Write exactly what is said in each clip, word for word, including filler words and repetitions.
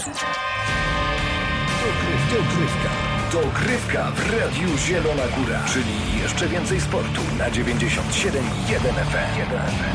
Dogrywka. Dogrywka w Radiu Zielona Góra. Czyli jeszcze więcej sportu na dziewięćdziesiąt siedem i jeden F M.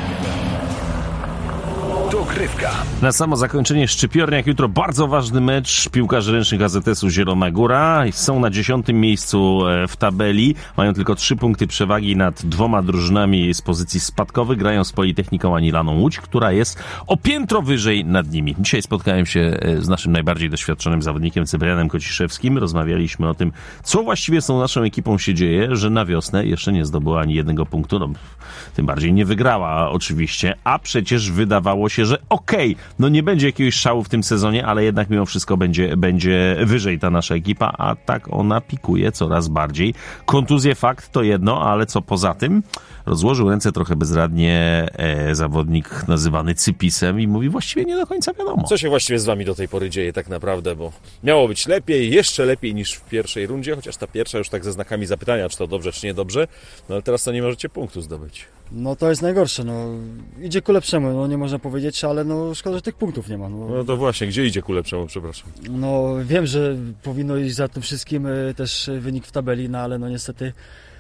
Dogrywka. Na samo zakończenie Szczypiorniak. Jutro bardzo ważny mecz piłkarzy ręcznych A Z S-u Zielona Góra. Są na dziesiątym miejscu w tabeli. Mają tylko trzy punkty przewagi nad dwoma drużynami z pozycji spadkowych. Grają z Politechniką Anilaną Łódź, która jest o piętro wyżej nad nimi. Dzisiaj spotkałem się z naszym najbardziej doświadczonym zawodnikiem Cyprianem Kociszewskim. Rozmawialiśmy o tym, co właściwie z tą naszą ekipą się dzieje, że na wiosnę jeszcze nie zdobyła ani jednego punktu. No, tym bardziej nie wygrała oczywiście, a przecież wydawało się, że okej, okay, no nie będzie jakiegoś szału w tym sezonie, ale jednak mimo wszystko będzie, będzie wyżej ta nasza ekipa, a tak ona pikuje coraz bardziej. Kontuzje fakt to jedno, ale co poza tym? Rozłożył ręce trochę bezradnie e, zawodnik nazywany Cypisem i mówi właściwie nie do końca wiadomo. Co się właściwie z wami do tej pory dzieje tak naprawdę, bo miało być lepiej, jeszcze lepiej niż w pierwszej rundzie, chociaż ta pierwsza już tak ze znakami zapytania, czy to dobrze, czy niedobrze, no ale teraz to nie możecie punktu zdobyć. No to jest najgorsze, no idzie ku lepszemu, no nie można powiedzieć, ale no szkoda, że tych punktów nie ma. No, no to właśnie, gdzie idzie ku lepszemu, przepraszam? No wiem, że powinno iść za tym wszystkim też wynik w tabeli, no ale no niestety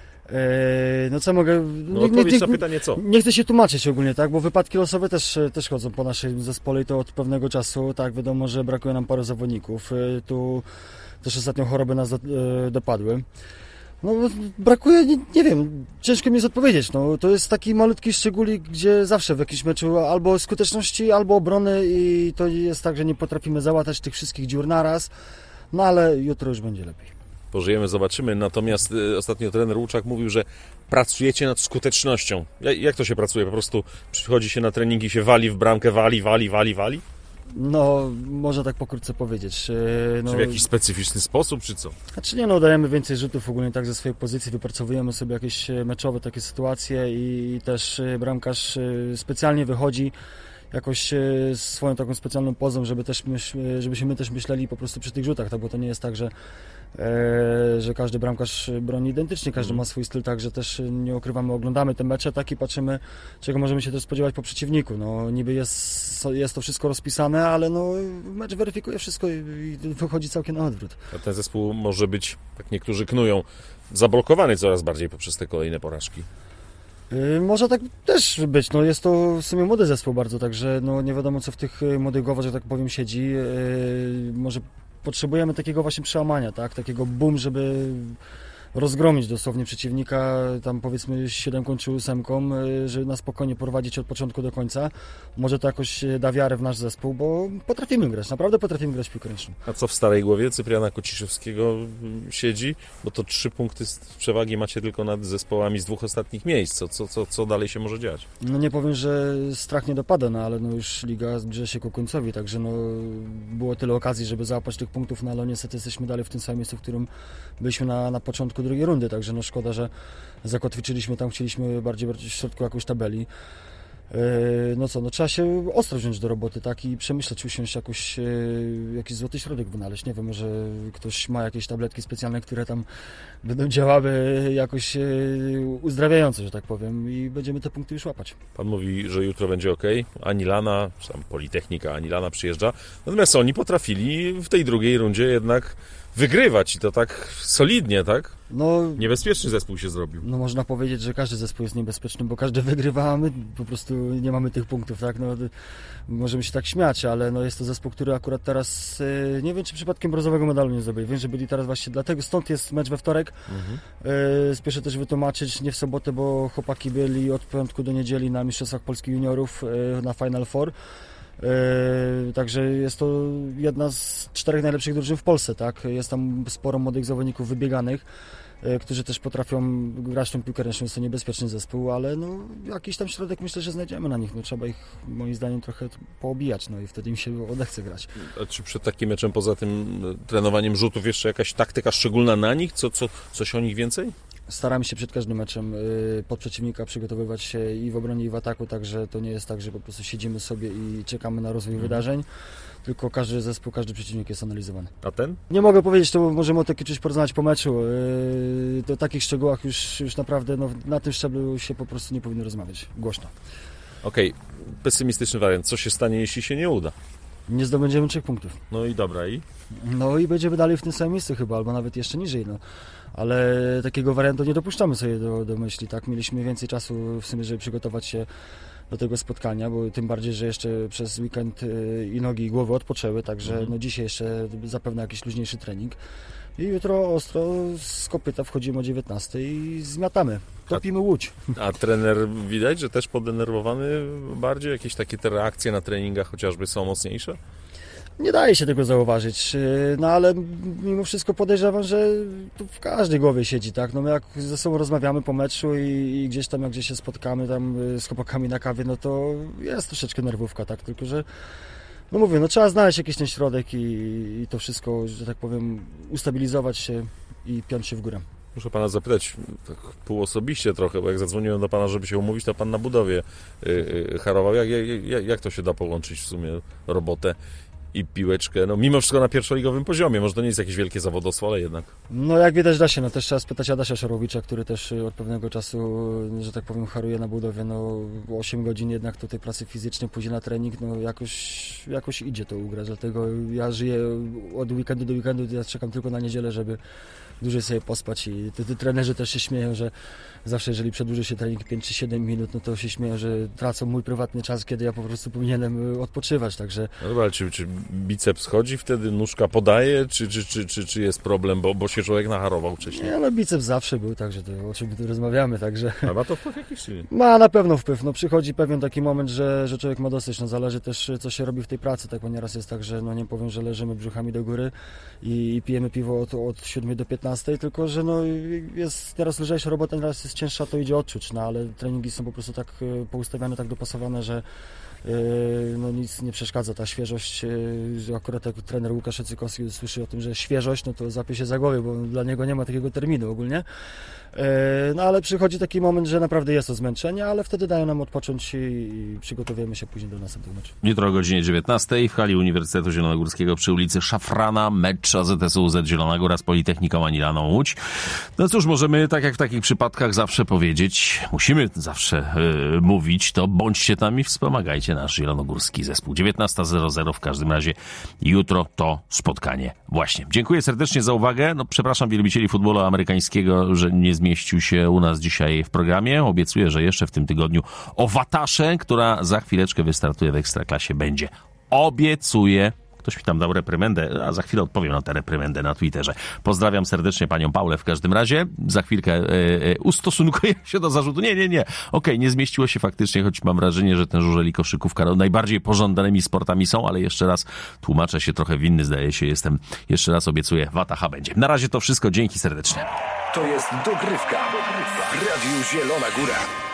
no co mogę... No nie, odpowiedź na pytanie co? Nie chcę się tłumaczyć ogólnie, tak, bo wypadki losowe też, też chodzą po naszym zespole i to od pewnego czasu, tak, wiadomo, że brakuje nam paru zawodników, tu też ostatnio choroby nas dopadły. No brakuje, nie, nie wiem, ciężko mi jest odpowiedzieć, no to jest taki malutki szczególik, gdzie zawsze w jakimś meczu albo skuteczności, albo obrony i to jest tak, że nie potrafimy załatać tych wszystkich dziur naraz, no ale jutro już będzie lepiej. Pożyjemy, zobaczymy. Natomiast y, ostatnio trener Łuczak mówił, że pracujecie nad skutecznością. Jak, jak to się pracuje? Po prostu przychodzi się na treningi, się wali w bramkę, wali, wali, wali, wali? No, można tak pokrótce powiedzieć. No, czy w jakiś specyficzny sposób, czy co? Znaczy nie, no dajemy więcej rzutów ogólnie tak ze swojej pozycji, wypracowujemy sobie jakieś meczowe takie sytuacje i też bramkarz specjalnie wychodzi jakoś swoją taką specjalną pozą, żeby też myśl, żebyśmy my też myśleli po prostu przy tych rzutach, tak, bo to nie jest tak, że E, że każdy bramkarz broni identycznie, każdy ma swój styl, także też nie ukrywamy, oglądamy te mecze tak i patrzymy, czego możemy się też spodziewać po przeciwniku. No niby jest, jest to wszystko rozpisane, ale no mecz weryfikuje wszystko i, i wychodzi całkiem na odwrót. A ten zespół może być, tak niektórzy knują, zablokowany coraz bardziej poprzez te kolejne porażki. Yy, może tak też być, no jest to w sumie młody zespół bardzo, także no nie wiadomo co w tych młodych głowach, że tak powiem, siedzi. Yy, może potrzebujemy takiego właśnie przełamania, tak? Takiego boom, żeby rozgromić dosłownie przeciwnika, tam powiedzmy siódemką czy ósemką, żeby na spokojnie prowadzić od początku do końca. Może to jakoś da wiarę w nasz zespół, bo potrafimy grać, naprawdę potrafimy grać w piłkę ręczną. A co w starej głowie Cypriana Kociszewskiego siedzi? Bo to trzy punkty przewagi macie tylko nad zespołami z dwóch ostatnich miejsc. Co, co, co, co dalej się może dziać? No nie powiem, że strach nie dopada, no ale no już liga zbliża się ku końcowi, także no było tyle okazji, żeby załapać tych punktów, no ale niestety jesteśmy dalej w tym samym miejscu, w którym byliśmy na, na początku drugiej rundy, także no szkoda, że zakotwiczyliśmy tam, chcieliśmy bardziej, bardziej w środku jakąś tabeli. No co, no trzeba się ostro wziąć do roboty, tak, i przemyśleć, usiąść jakoś, jakiś złoty środek wynaleźć, nie wiem, może ktoś ma jakieś tabletki specjalne, które tam będą działały jakoś uzdrawiająco, że tak powiem, i będziemy te punkty już łapać. Pan mówi, że jutro będzie ok, Anilana, czy tam Politechnika Anilana przyjeżdża, natomiast oni potrafili w tej drugiej rundzie jednak wygrywać i to tak solidnie, tak? No, niebezpieczny zespół się zrobił. No można powiedzieć, że każdy zespół jest niebezpieczny, bo każdy wygrywa, a my po prostu nie mamy tych punktów, tak? No, możemy się tak śmiać, ale no jest to zespół, który akurat teraz, nie wiem, czy przypadkiem brązowego medalu nie zdobył. Wiem, że byli teraz właśnie, dlatego stąd jest mecz we wtorek. Mhm. Spieszę też wytłumaczyć, nie w sobotę, bo chłopaki byli od piątku do niedzieli na Mistrzostwach Polski Juniorów na Final Four. Yy, także jest to jedna z czterech najlepszych drużyn w Polsce, tak? Jest tam sporo młodych zawodników wybieganych, yy, którzy też potrafią grać tą piłkę ręczną. Jest to niebezpieczny zespół, ale no, jakiś tam środek myślę, że znajdziemy na nich. No, trzeba ich moim zdaniem trochę poobijać, no i wtedy im się odechce grać. A czy przed takim meczem, poza tym trenowaniem rzutów, jeszcze jakaś taktyka szczególna na nich? Co, co, coś o nich więcej? Staramy się przed każdym meczem pod przeciwnika przygotowywać się i w obronie, i w ataku, także to nie jest tak, że po prostu siedzimy sobie i czekamy na rozwój mhm. wydarzeń, tylko każdy zespół, każdy przeciwnik jest analizowany. A ten? Nie mogę powiedzieć, to możemy o takim czymś porozmawiać po meczu. O takich szczegółach już, już naprawdę no, na tym szczeblu się po prostu nie powinno rozmawiać głośno. Okej, okay. Pesymistyczny wariant. Co się stanie, jeśli się nie uda? nie zdobędziemy trzech punktów. No i dobra, i? No i będziemy dalej w tym samym miejscu chyba, albo nawet jeszcze niżej, no. Ale takiego wariantu nie dopuszczamy sobie do, do myśli, tak? Mieliśmy więcej czasu w sumie, żeby przygotować się do tego spotkania, bo tym bardziej, że jeszcze przez weekend i nogi i głowy odpoczęły, także mhm. no dzisiaj jeszcze zapewne jakiś luźniejszy trening. I jutro ostro z kopyta wchodzimy o dziewiętnastej i zmiatamy. Topimy Łódź. A trener widać, że też podenerwowany bardziej? Jakieś takie te reakcje na treningach chociażby są mocniejsze? Nie daje się tego zauważyć, no ale mimo wszystko podejrzewam, że tu w każdej głowie siedzi, tak? No my jak ze sobą rozmawiamy po meczu i, i gdzieś tam, jak gdzieś się spotkamy tam z chłopakami na kawie, no to jest troszeczkę nerwówka, tak? Tylko, że no mówię, no trzeba znaleźć jakiś ten środek i, i to wszystko, że tak powiem, ustabilizować się i piąć się w górę. Muszę pana zapytać, tak półosobiście trochę, bo jak zadzwoniłem do pana, żeby się umówić, to pan na budowie yy, yy, harował. Jak, jak, jak to się da połączyć w sumie robotę i piłeczkę? No mimo wszystko na pierwszoligowym poziomie, może to nie jest jakieś wielkie zawodowstwo, ale jednak. No jak widać da się, no też trzeba spytać Adasia Szorowicza, który też od pewnego czasu, że tak powiem, haruje na budowie, no osiem godzin jednak tutaj pracy fizycznej, później na trening, no jakoś, jakoś idzie to ugrać, dlatego ja żyję od weekendu do weekendu, ja czekam tylko na niedzielę, żeby dłużej sobie pospać i te, te trenerzy też się śmieją, że zawsze jeżeli przedłuży się trening pięć czy siedem minut, no to się śmieją, że tracą mój prywatny czas, kiedy ja po prostu powinienem odpoczywać, także... No dobra, ale czy, czy biceps chodzi wtedy, nóżka podaje, czy, czy, czy, czy, czy jest problem, bo, bo się człowiek naharował wcześniej? Nie, no biceps zawsze był, także to, o czym tu rozmawiamy, także... A ma to wpływ jakiś, czy nie? Ma na pewno wpływ, no przychodzi pewien taki moment, że, że człowiek ma dosyć, no zależy też co się robi w tej pracy, tak, bo nieraz jest tak, że no nie powiem, że leżymy brzuchami do góry i, i pijemy piwo od, od siódmej do piętnastej, tylko że no jest teraz lżejsza robota, teraz jest cięższa, to idzie odczuć, no ale treningi są po prostu tak poustawiane, tak dopasowane, że no nic nie przeszkadza, ta świeżość, akurat jak trener Łukasz Ecykowski słyszy o tym, że świeżość, no to zapie się za głowę, bo dla niego nie ma takiego terminu ogólnie. No ale przychodzi taki moment, że naprawdę jest to zmęczenie, ale wtedy dają nam odpocząć i przygotowujemy się później do następnego meczu. Jutro o godzinie dziewiętnastej w hali Uniwersytetu Zielonogórskiego przy ulicy Szafrana mecz A Z S U Z Zielona Góra z Politechniką Anilaną Łódź. No cóż, możemy tak jak w takich przypadkach zawsze powiedzieć, musimy zawsze yy, mówić, to bądźcie tam i wspomagajcie nasz zielonogórski zespół. dziewiętnasta zero zero w każdym razie jutro to spotkanie właśnie. Dziękuję serdecznie za uwagę. No przepraszam wielbicieli futbolu amerykańskiego, że nie zmieścił się u nas dzisiaj w programie. Obiecuję, że jeszcze w tym tygodniu o Watasze, która za chwileczkę wystartuje w Ekstraklasie, będzie. Obiecuję. Ktoś mi tam dał reprymendę, a za chwilę odpowiem na tę reprymendę na Twitterze. Pozdrawiam serdecznie panią Paulę w każdym razie. Za chwilkę e, e, ustosunkuję się do zarzutu. Nie, nie, nie. Okej, okay, nie zmieściło się faktycznie, choć mam wrażenie, że ten żużel i koszykówka no, najbardziej pożądanymi sportami są, ale jeszcze raz tłumaczę się trochę winny, zdaje się, jestem. Jeszcze raz obiecuję, Wataha będzie. Na razie to wszystko, dzięki serdecznie. To jest dogrywka w Radiu Zielona Góra.